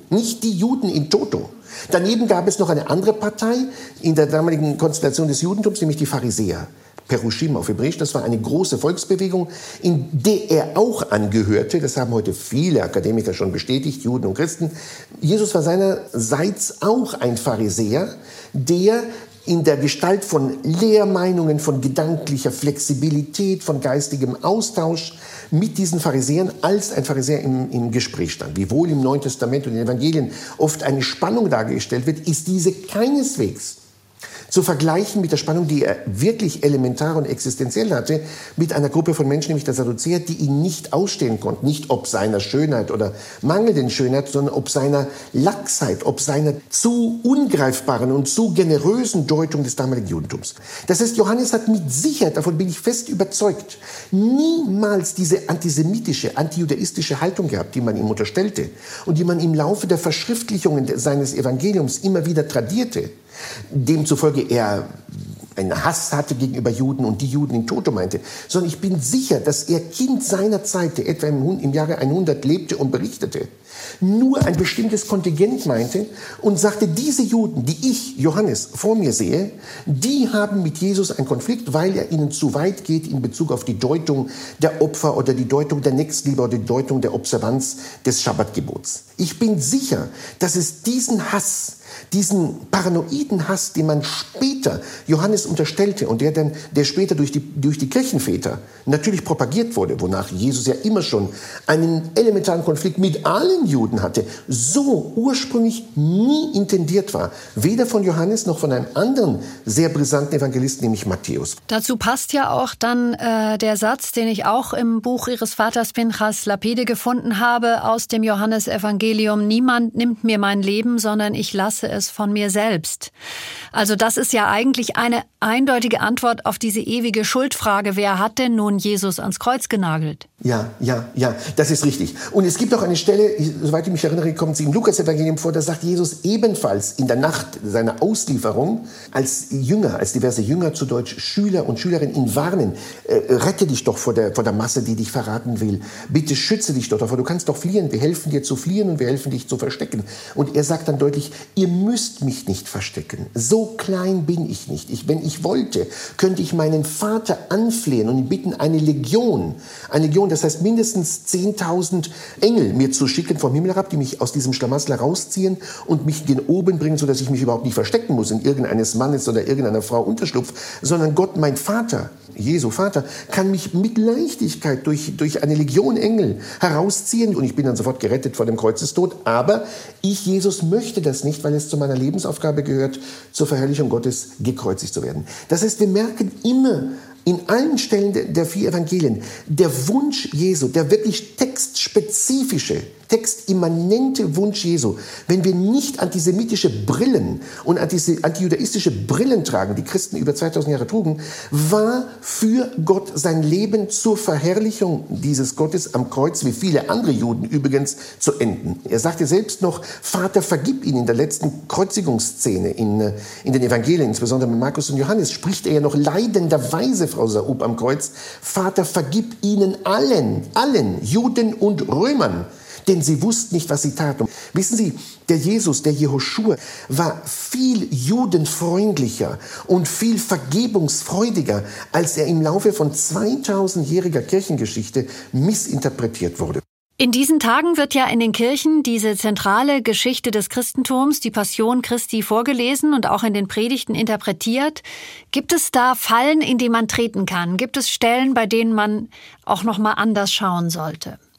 in toto. Daneben gab es noch eine andere Partei in der damaligen Konstellation des Judentums, nämlich die Pharisäer. Perushim auf Hebräisch, das war eine große Volksbewegung, in der er auch angehörte. Das haben heute viele Akademiker schon bestätigt, Juden und Christen. Jesus war seinerseits auch ein Pharisäer, der in der Gestalt von Lehrmeinungen, von gedanklicher Flexibilität, von geistigem Austausch mit diesen Pharisäern als ein Pharisäer im Gespräch stand. Wiewohl im Neuen Testament und in den Evangelien oft eine Spannung dargestellt wird, ist diese keineswegs zu vergleichen mit der Spannung, die er wirklich elementar und existenziell hatte, mit einer Gruppe von Menschen, nämlich der Sadduzäer, die ihn nicht ausstehen konnten. Nicht ob seiner Schönheit oder mangelnden Schönheit, sondern ob seiner Laxheit, ob seiner zu ungreifbaren und zu generösen Deutung des damaligen Judentums. Das heißt, Johannes hat mit Sicherheit, davon bin ich fest überzeugt, niemals diese antisemitische, antijudaistische Haltung gehabt, die man ihm unterstellte und die man im Laufe der Verschriftlichungen seines Evangeliums immer wieder tradierte. Demzufolge er einen Hass hatte gegenüber Juden und die Juden in toto meinte, sondern ich bin sicher, dass er Kind seiner Zeit, der etwa im Jahre 100 lebte und berichtete, nur ein bestimmtes Kontingent meinte und sagte, diese Juden, die ich, Johannes, vor mir sehe, die haben mit Jesus einen Konflikt, weil er ihnen zu weit geht in Bezug auf die Deutung der Opfer oder die Deutung der Nächstenliebe oder die Deutung der Observanz des Schabbatgebots. Ich bin sicher, dass es diesen Hass, diesen paranoiden Hass, den man später Johannes unterstellte und der später durch die Kirchenväter natürlich propagiert wurde, wonach Jesus ja immer schon einen elementaren Konflikt mit allen Juden hatte, so ursprünglich nie intendiert war. Weder von Johannes noch von einem anderen sehr brisanten Evangelisten, nämlich Matthäus. Dazu passt ja auch dann der Satz, den ich auch im Buch Ihres Vaters Pinchas Lapide gefunden habe, aus dem Johannesevangelium: Niemand nimmt mir mein Leben, sondern ich lasse es von mir selbst. Also das ist ja eigentlich eine eindeutige Antwort auf diese ewige Schuldfrage: Wer hat denn nun Jesus ans Kreuz genagelt? Ja, das ist richtig. Und es gibt auch eine Stelle, soweit ich mich erinnere, kommt sie im Lukas-Evangelium vor, da sagt Jesus ebenfalls in der Nacht seiner Auslieferung, als diverse Jünger, zu Deutsch Schüler und Schülerinnen, ihn warnen: Rette dich doch vor der Masse, die dich verraten will. Bitte schütze dich doch davor. Du kannst doch fliehen. Wir helfen dir zu fliehen und wir helfen dich zu verstecken. Und er sagt dann deutlich: Ihr müsst mich nicht verstecken. So klein bin ich nicht. Wenn ich wollte, könnte ich meinen Vater anflehen und ihn bitten, eine Legion, das heißt mindestens 10.000 Engel mir zu schicken vom Himmel herab, die mich aus diesem Schlamassel rausziehen und mich gen Oben bringen, sodass ich mich überhaupt nicht verstecken muss in irgendeines Mannes oder irgendeiner Frau Unterschlupf, sondern Gott, mein Vater, Jesu Vater, kann mich mit Leichtigkeit durch eine Legion Engel herausziehen und ich bin dann sofort gerettet vor dem Kreuzestod. Aber ich, Jesus, möchte das nicht, weil es zu meiner Lebensaufgabe gehört, zur Verherrlichung Gottes gekreuzigt zu werden. Das heißt, wir merken immer in allen Stellen der 4 Evangelien der Wunsch Jesu, der wirklich textspezifische, textimmanente Wunsch Jesu, wenn wir nicht antisemitische Brillen und antijudaistische Brillen tragen, die Christen über 2000 Jahre trugen, war für Gott sein Leben zur Verherrlichung dieses Gottes am Kreuz, wie viele andere Juden übrigens, zu enden. Er sagte selbst noch: Vater, vergib ihnen. In der letzten Kreuzigungsszene in den Evangelien, insbesondere mit Markus und Johannes, spricht er ja noch leidenderweise, Frau Saub, am Kreuz: Vater, vergib ihnen allen, Juden und Römern, denn sie wussten nicht, was sie taten. Wissen Sie, der Jesus, der Jehoschua, war viel judenfreundlicher und viel vergebungsfreudiger, als er im Laufe von 2000-jähriger Kirchengeschichte missinterpretiert wurde. In diesen Tagen wird ja in den Kirchen diese zentrale Geschichte des Christentums, die Passion Christi, vorgelesen und auch in den Predigten interpretiert. Gibt es da Fallen, in die man treten kann? Gibt es Stellen, bei denen man auch noch mal anders schauen sollte?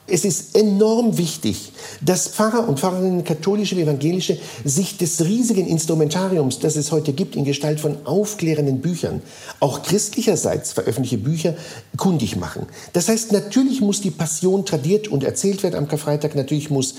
Es ist enorm wichtig, dass Pfarrer und Pfarrerinnen, katholische wie evangelische, sich des riesigen Instrumentariums, das es heute gibt, in Gestalt von aufklärenden Büchern, auch christlicherseits veröffentlichte Bücher, kundig machen. Das heißt, natürlich muss die Passion tradiert und erzählt werden am Karfreitag, natürlich muss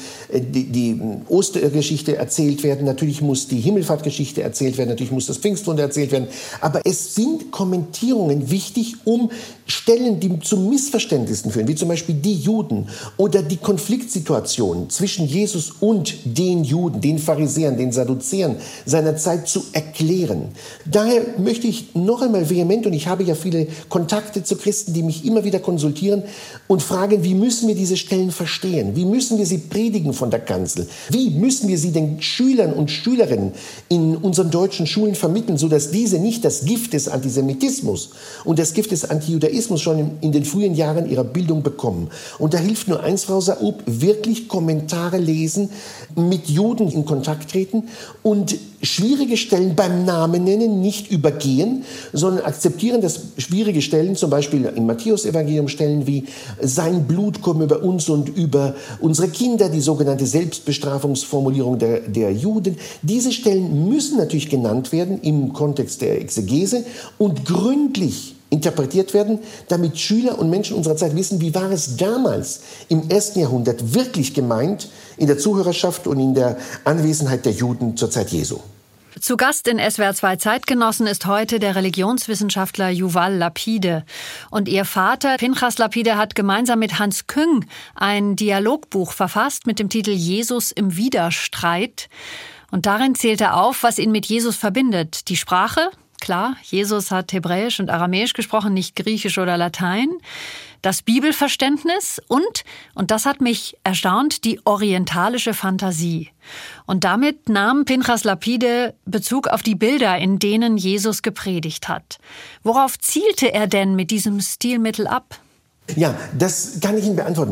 die Ostergeschichte erzählt werden, natürlich muss die Himmelfahrtgeschichte erzählt werden, natürlich muss das Pfingstwunder erzählt werden, aber es sind Kommentierungen wichtig, um Stellen, die zu Missverständnissen führen, wie zum Beispiel die Juden, oder die Konfliktsituation zwischen Jesus und den Juden, den Pharisäern, den Sadduzäern seiner Zeit zu erklären. Daher möchte ich noch einmal vehement, und ich habe ja viele Kontakte zu Christen, die mich immer wieder konsultieren und fragen, wie müssen wir diese Stellen verstehen? Wie müssen wir sie predigen von der Kanzel? Wie müssen wir sie den Schülern und Schülerinnen in unseren deutschen Schulen vermitteln, sodass diese nicht das Gift des Antisemitismus und das Gift des Antijudaismus schon in den frühen Jahren ihrer Bildung bekommen? Und da hilft nur eins, Frau Saub, wirklich Kommentare lesen, mit Juden in Kontakt treten und schwierige Stellen beim Namen nennen, nicht übergehen, sondern akzeptieren, dass schwierige Stellen, zum Beispiel im Matthäus-Evangelium Stellen wie sein Blut komme über uns und über unsere Kinder, die sogenannte Selbstbestrafungsformulierung der Juden. Diese Stellen müssen natürlich genannt werden im Kontext der Exegese und gründlich interpretiert werden, damit Schüler und Menschen unserer Zeit wissen, wie war es damals im 1. Jahrhundert wirklich gemeint in der Zuhörerschaft und in der Anwesenheit der Juden zur Zeit Jesu. Zu Gast in SWR 2 Zeitgenossen ist heute der Religionswissenschaftler Yuval Lapide. Und ihr Vater, Pinchas Lapide, hat gemeinsam mit Hans Küng ein Dialogbuch verfasst mit dem Titel Jesus im Widerstreit. Und darin zählt er auf, was ihn mit Jesus verbindet. Die Sprache, klar, Jesus hat Hebräisch und Aramäisch gesprochen, nicht Griechisch oder Latein. Das Bibelverständnis und das hat mich erstaunt, die orientalische Fantasie. Und damit nahm Pinchas Lapide Bezug auf die Bilder, in denen Jesus gepredigt hat. Worauf zielte er denn mit diesem Stilmittel ab? Ja, das kann ich Ihnen beantworten.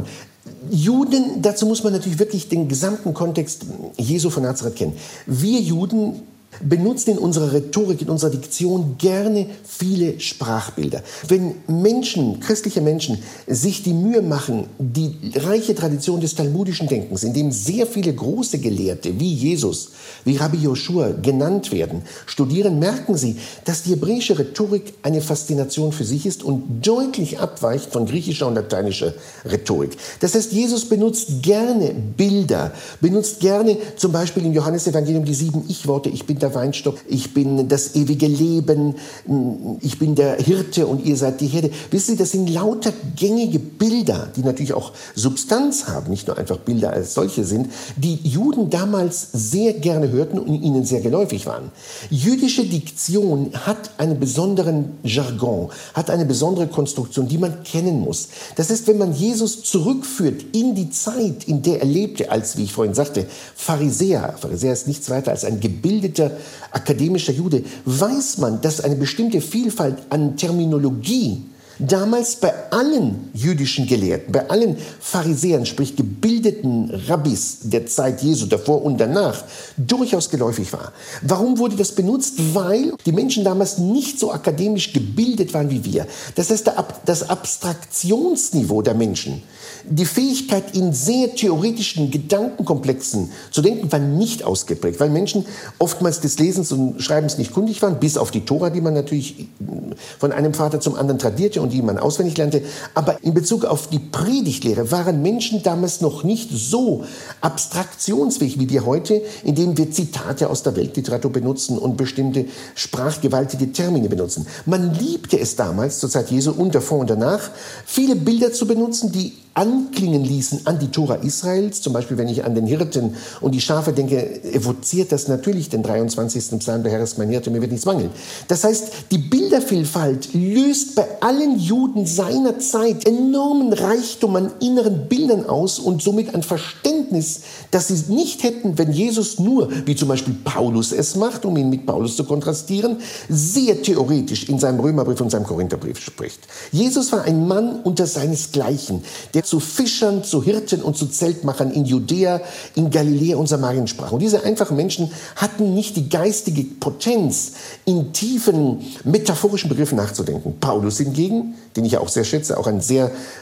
Juden, dazu muss man natürlich wirklich den gesamten Kontext Jesu von Nazareth kennen. Wir Juden benutzen in unserer Rhetorik, in unserer Diktion gerne viele Sprachbilder. Wenn Menschen, christliche Menschen, sich die Mühe machen, die reiche Tradition des talmudischen Denkens, in dem sehr viele große Gelehrte wie Jesus, wie Rabbi Joshua genannt werden, studieren, merken sie, dass die hebräische Rhetorik eine Faszination für sich ist und deutlich abweicht von griechischer und lateinischer Rhetorik. Das heißt, Jesus benutzt gerne Bilder, benutzt gerne zum Beispiel im Johannesevangelium die 7 Ich-Worte, ich bin der Weinstock, ich bin das ewige Leben, ich bin der Hirte und ihr seid die Herde. Wissen Sie, das sind lauter gängige Bilder, die natürlich auch Substanz haben, nicht nur einfach Bilder als solche sind, die Juden damals sehr gerne hörten und ihnen sehr geläufig waren. Jüdische Diktion hat einen besonderen Jargon, hat eine besondere Konstruktion, die man kennen muss. Das heißt, wenn man Jesus zurückführt in die Zeit, in der er lebte, als, wie ich vorhin sagte, Pharisäer ist nichts weiter als ein gebildeter akademischer Jude, weiß man, dass eine bestimmte Vielfalt an Terminologie damals bei allen jüdischen Gelehrten, bei allen Pharisäern, sprich gebildeten Rabbis der Zeit Jesu, davor und danach, durchaus geläufig war. Warum wurde das benutzt? Weil die Menschen damals nicht so akademisch gebildet waren wie wir. Das heißt, das Abstraktionsniveau der Menschen, die Fähigkeit, in sehr theoretischen Gedankenkomplexen zu denken, war nicht ausgeprägt, weil Menschen oftmals des Lesens und Schreibens nicht kundig waren, bis auf die Tora, die man natürlich von einem Vater zum anderen tradierte und die man auswendig lernte. Aber in Bezug auf die Predigtlehre waren Menschen damals noch nicht so abstraktionsfähig wie wir heute, indem wir Zitate aus der Weltliteratur benutzen und bestimmte sprachgewaltige Termine benutzen. Man liebte es damals, zur Zeit Jesu und davor und danach, viele Bilder zu benutzen, die anklingen ließen an die Tora Israels. Zum Beispiel, wenn ich an den Hirten und die Schafe denke, evoziert das natürlich den 23. Psalm, der Herr ist mein Hirte, mir wird nichts mangeln. Das heißt, die Bildervielfalt löst bei allen Juden seiner Zeit enormen Reichtum an inneren Bildern aus und somit ein Verständnis, das sie nicht hätten, wenn Jesus nur, wie zum Beispiel Paulus es macht, um ihn mit Paulus zu kontrastieren, sehr theoretisch in seinem Römerbrief und seinem Korintherbrief spricht. Jesus war ein Mann unter seinesgleichen, der zu Fischern, zu Hirten und zu Zeltmachern in Judäa, in Galiläa und Samarien sprach. Und diese einfachen Menschen hatten nicht die geistige Potenz, in tiefen metaphorischen Begriffen nachzudenken. Paulus hingegen, den ich auch sehr schätze, auch ein sehr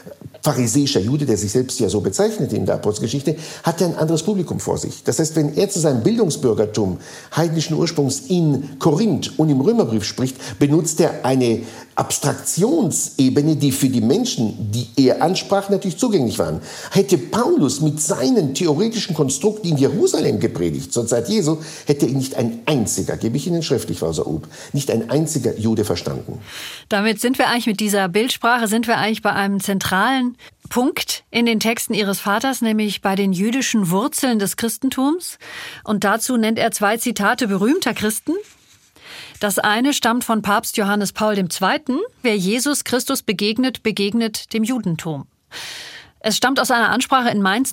pharisäischer Jude, der sich selbst ja so bezeichnete in der Apostelgeschichte, hatte ein anderes Publikum vor sich. Das heißt, wenn er zu seinem Bildungsbürgertum heidnischen Ursprungs in Korinth und im Römerbrief spricht, benutzt er eine Abstraktionsebene, die für die Menschen, die er ansprach, natürlich zugänglich waren. Hätte Paulus mit seinen theoretischen Konstrukten in Jerusalem gepredigt, zur Zeit Jesu, hätte ihn nicht ein einziger, gebe ich Ihnen schriftlich, Frau Saub, nicht ein einziger Jude verstanden. Damit sind wir eigentlich mit dieser Bildsprache, bei einem zentralen Punkt in den Texten Ihres Vaters, nämlich bei den jüdischen Wurzeln des Christentums. Und dazu nennt er 2 Zitate berühmter Christen. Das eine stammt von Papst Johannes Paul II. Wer Jesus Christus begegnet, begegnet dem Judentum. Es stammt aus einer Ansprache in Mainz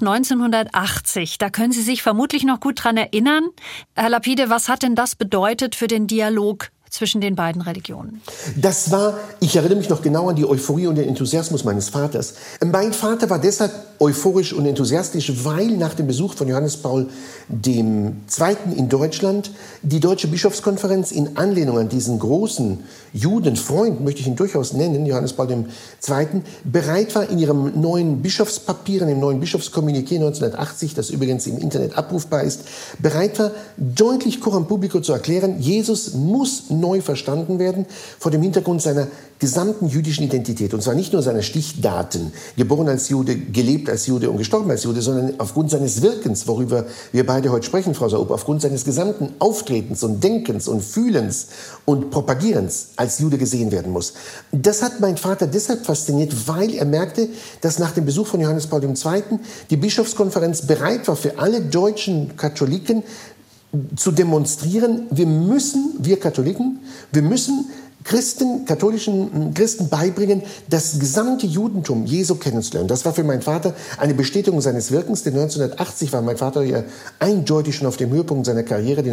1980. Da können Sie sich vermutlich noch gut dran erinnern. Herr Lapide, was hat denn das bedeutet für den Dialog zwischen den beiden Religionen? Das war, ich erinnere mich noch genau an die Euphorie und den Enthusiasmus meines Vaters. Mein Vater war deshalb euphorisch und enthusiastisch, weil nach dem Besuch von Johannes Paul II. In Deutschland die Deutsche Bischofskonferenz in Anlehnung an diesen großen Judenfreund, möchte ich ihn durchaus nennen, Johannes Paul II., bereit war, in ihrem neuen Bischofspapier, in dem neuen Bischofskommuniqué 1980, das übrigens im Internet abrufbar ist, bereit war, deutlich coram publico zu erklären, Jesus muss neu verstanden werden vor dem Hintergrund seiner gesamten jüdischen Identität. Und zwar nicht nur seiner Stichdaten, geboren als Jude, gelebt als Jude und gestorben als Jude, sondern aufgrund seines Wirkens, worüber wir beide heute sprechen, Frau Saub, aufgrund seines gesamten Auftretens und Denkens und Fühlens und Propagierens als Jude gesehen werden muss. Das hat mein Vater deshalb fasziniert, weil er merkte, dass nach dem Besuch von Johannes Paul II. Die Bischofskonferenz bereit war, für alle deutschen Katholiken zu demonstrieren, wir Katholiken, wir müssen katholischen Christen beibringen, das gesamte Judentum Jesu kennenzulernen. Das war für meinen Vater eine Bestätigung seines Wirkens, denn 1980 war mein Vater ja eindeutig schon auf dem Höhepunkt seiner Karriere, die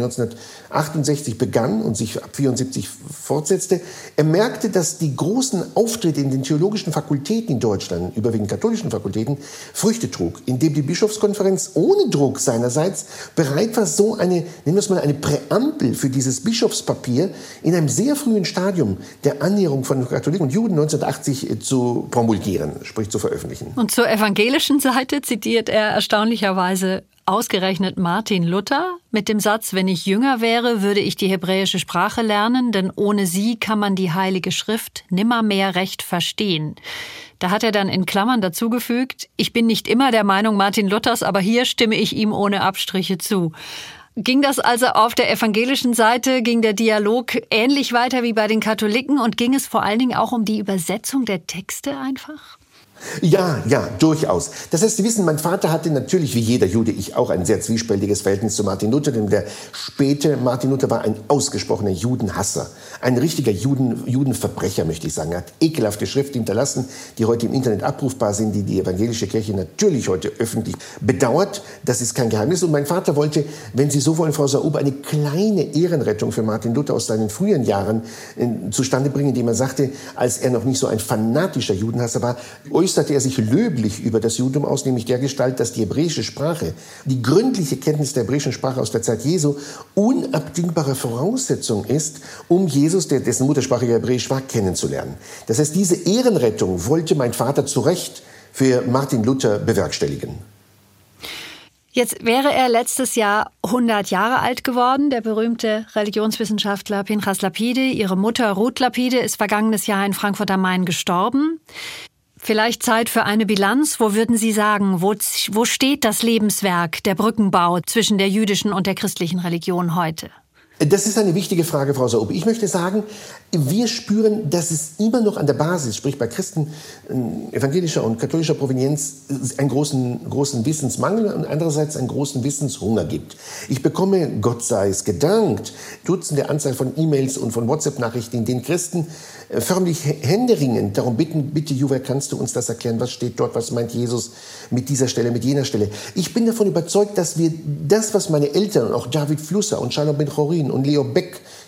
1968 begann und sich ab 1974 fortsetzte. Er merkte, dass die großen Auftritte in den theologischen Fakultäten in Deutschland, überwiegend katholischen Fakultäten, Früchte trug, indem die Bischofskonferenz ohne Druck seinerseits bereit war, so eine, nennen wir es mal, eine Präambel für dieses Bischofspapier in einem sehr frühen Stadium der Annäherung von Katholiken und Juden 1980 zu promulgieren, sprich zu veröffentlichen. Und zur evangelischen Seite zitiert er erstaunlicherweise ausgerechnet Martin Luther mit dem Satz, wenn ich jünger wäre, würde ich die hebräische Sprache lernen, denn ohne sie kann man die Heilige Schrift nimmermehr recht verstehen. Da hat er dann in Klammern dazugefügt, ich bin nicht immer der Meinung Martin Luthers, aber hier stimme ich ihm ohne Abstriche zu. Ging das also auf der evangelischen Seite, ging der Dialog ähnlich weiter wie bei den Katholiken und ging es vor allen Dingen auch um die Übersetzung der Texte einfach? Ja, durchaus. Das heißt, Sie wissen, mein Vater hatte natürlich, wie jeder Jude, ich auch, ein sehr zwiespältiges Verhältnis zu Martin Luther, denn der späte Martin Luther war ein ausgesprochener Judenhasser, ein richtiger Judenverbrecher, möchte ich sagen. Er hat ekelhafte Schriften hinterlassen, die heute im Internet abrufbar sind, die die evangelische Kirche natürlich heute öffentlich bedauert. Das ist kein Geheimnis. Und mein Vater wollte, wenn Sie so wollen, Frau Saub, eine kleine Ehrenrettung für Martin Luther aus seinen frühen Jahren zustande bringen, indem er sagte, als er noch nicht so ein fanatischer Judenhasser war, äußerte er sich löblich über das Judentum aus, nämlich dergestalt, dass die hebräische Sprache, die gründliche Kenntnis der hebräischen Sprache aus der Zeit Jesu, unabdingbare Voraussetzung ist, um Jesus, dessen Muttersprache Hebräisch war, kennenzulernen. Das heißt, diese Ehrenrettung wollte mein Vater zu Recht für Martin Luther bewerkstelligen. Jetzt wäre er letztes Jahr 100 Jahre alt geworden, der berühmte Religionswissenschaftler Pinchas Lapide. Ihre Mutter Ruth Lapide ist vergangenes Jahr in Frankfurt am Main gestorben. Vielleicht Zeit für eine Bilanz. Wo würden Sie sagen, wo steht das Lebenswerk, der Brückenbau zwischen der jüdischen und der christlichen Religion heute? Das ist eine wichtige Frage, Frau Saub. Ich möchte sagen, wir spüren, dass es immer noch an der Basis, sprich bei Christen evangelischer und katholischer Provenienz, einen großen Wissensmangel und andererseits einen großen Wissenshunger gibt. Ich bekomme, Gott sei es gedankt, Dutzende Anzahl von E-Mails und von WhatsApp-Nachrichten, in denen Christen förmlich händeringend darum bitten, bitte Juwe, kannst du uns das erklären, was steht dort, was meint Jesus mit dieser Stelle, mit jener Stelle. Ich bin davon überzeugt, dass wir das, was meine Eltern, auch David Flusser und Shalom Ben Chorin und Leo Beck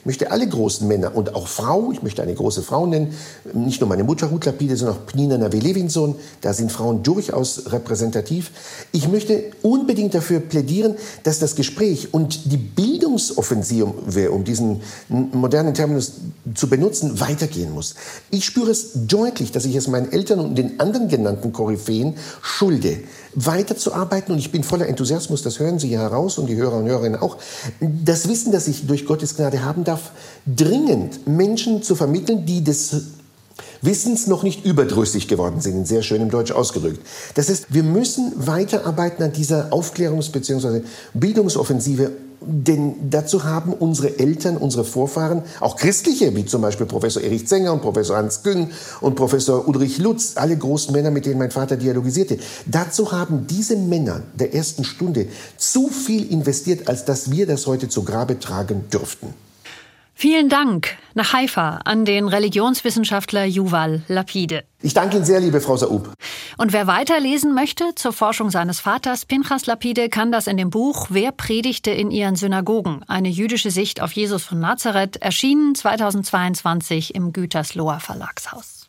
Ich möchte alle großen Männer und auch Frau, ich möchte eine große Frau nennen, nicht nur meine Mutter Ruth Lapide, sondern auch Pnina Nawe-Levinson, da sind Frauen durchaus repräsentativ. Ich möchte unbedingt dafür plädieren, dass das Gespräch und die Bildungsoffensive, um diesen modernen Terminus zu benutzen, weitergehen muss. Ich spüre es deutlich, dass ich es meinen Eltern und den anderen genannten Koryphäen schulde, weiterzuarbeiten. Und ich bin voller Enthusiasmus, das hören Sie ja heraus und die Hörer und Hörerinnen auch, das Wissen, das ich durch Gottes Gnade haben darf, dringend Menschen zu vermitteln, die des Wissens noch nicht überdrüssig geworden sind, sehr schön im Deutsch ausgedrückt. Das heißt, wir müssen weiterarbeiten an dieser Aufklärungs- bzw. Bildungsoffensive, denn dazu haben unsere Eltern, unsere Vorfahren, auch christliche, wie zum Beispiel Professor Erich Zenger und Professor Hans Küng und Professor Ulrich Lutz, alle großen Männer, mit denen mein Vater dialogisierte, dazu haben diese Männer der ersten Stunde zu viel investiert, als dass wir das heute zu Grabe tragen dürften. Vielen Dank nach Haifa an den Religionswissenschaftler Yuval Lapide. Ich danke Ihnen sehr, liebe Frau Saub. Und wer weiterlesen möchte zur Forschung seines Vaters Pinchas Lapide, kann das in dem Buch Wer predigte in ihren Synagogen? Eine jüdische Sicht auf Jesus von Nazareth, erschienen 2022 im Gütersloher Verlagshaus.